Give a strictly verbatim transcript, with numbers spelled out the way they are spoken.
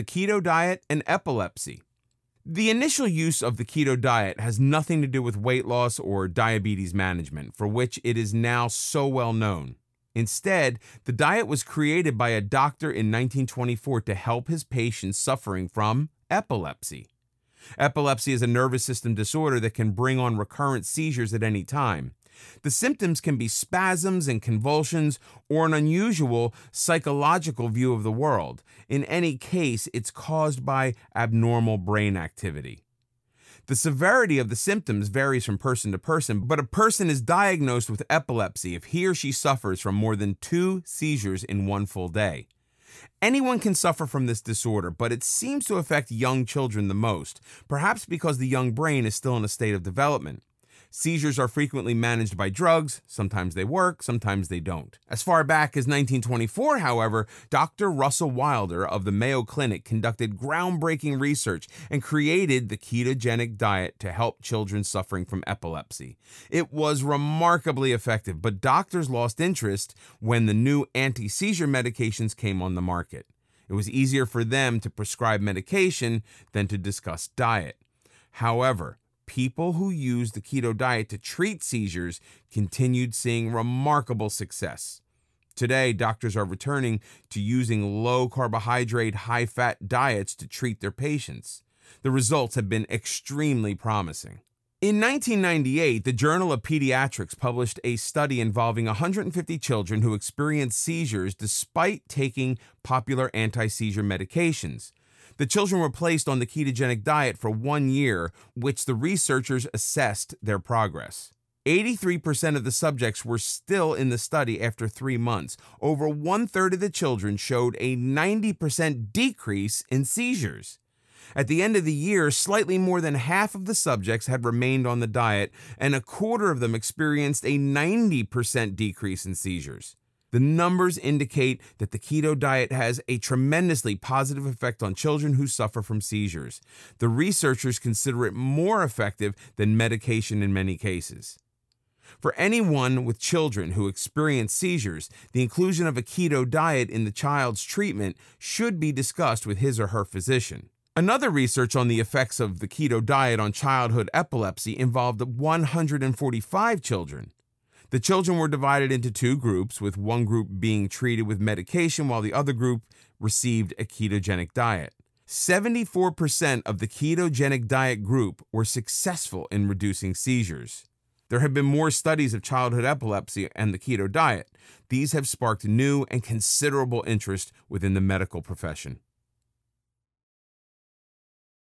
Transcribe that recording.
the keto diet and epilepsy. The initial use of the keto diet has nothing to do with weight loss or diabetes management, for which it is now so well known. Instead, the diet was created by a doctor in nineteen twenty-four to help his patients suffering from epilepsy. Epilepsy is a nervous system disorder that can bring on recurrent seizures at any time. The symptoms can be spasms and convulsions or an unusual psychological view of the world. In any case, it's caused by abnormal brain activity. The severity of the symptoms varies from person to person, but a person is diagnosed with epilepsy if he or she suffers from more than two seizures in one full day. Anyone can suffer from this disorder, but it seems to affect young children the most, perhaps because the young brain is still in a state of development. Seizures are frequently managed by drugs. Sometimes they work, sometimes they don't. As far back as nineteen twenty-four, however, Doctor Russell Wilder of the Mayo Clinic conducted groundbreaking research and created the ketogenic diet to help children suffering from epilepsy. It was remarkably effective, but doctors lost interest when the new anti-seizure medications came on the market. It was easier for them to prescribe medication than to discuss diet. However, people who used the keto diet to treat seizures continued seeing remarkable success. Today, doctors are returning to using low-carbohydrate, high-fat diets to treat their patients. The results have been extremely promising. In nineteen ninety-eight, the Journal of Pediatrics published a study involving one hundred fifty children who experienced seizures despite taking popular anti-seizure medications. The children were placed on the ketogenic diet for one year, which the researchers assessed their progress. eighty-three percent of the subjects were still in the study after three months. Over one-third of the children showed a ninety percent decrease in seizures. At the end of the year, slightly more than half of the subjects had remained on the diet, and a quarter of them experienced a ninety percent decrease in seizures. The numbers indicate that the keto diet has a tremendously positive effect on children who suffer from seizures. The researchers consider it more effective than medication in many cases. For anyone with children who experience seizures, the inclusion of a keto diet in the child's treatment should be discussed with his or her physician. Another research on the effects of the keto diet on childhood epilepsy involved one hundred forty-five children. The children were divided into two groups, with one group being treated with medication while the other group received a ketogenic diet. seventy-four percent of the ketogenic diet group were successful in reducing seizures. There have been more studies of childhood epilepsy and the keto diet. These have sparked new and considerable interest within the medical profession.